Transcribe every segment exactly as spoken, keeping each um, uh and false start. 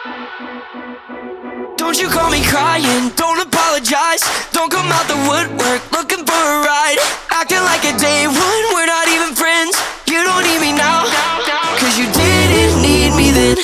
Don't you call me crying, don't apologize. Don't come out the woodwork looking for a ride. Acting like a day one, we're not even friends. You don't need me now, cause you didn't need me then.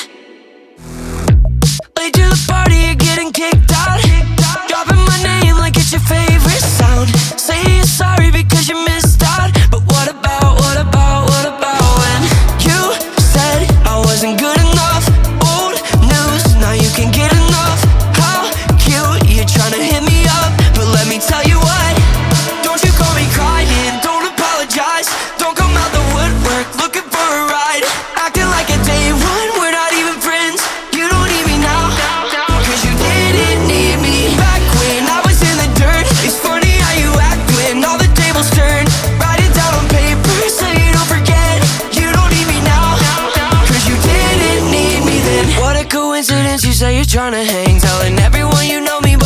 Late to the party, you're getting kicked out. Dropping my name like it's your favorite sound. Saying you're sorry because you missed out. But what about, what about, what about when you said I wasn't good enough? Old news, now you can get enough. How cute, you're trying to hit me up. But let me tell you what, don't you call me crying, don't apologize. Don't come out the woodwork looking for a ride. Acting like a day one, we're not even friends. You don't need me now, cause you didn't need me back when I was in the dirt. It's funny how you act when all the tables turn. Write it down on paper so you don't forget. You don't need me now, cause you didn't need me then. What a coincidence, you say you're trying to hang, telling everyone you know me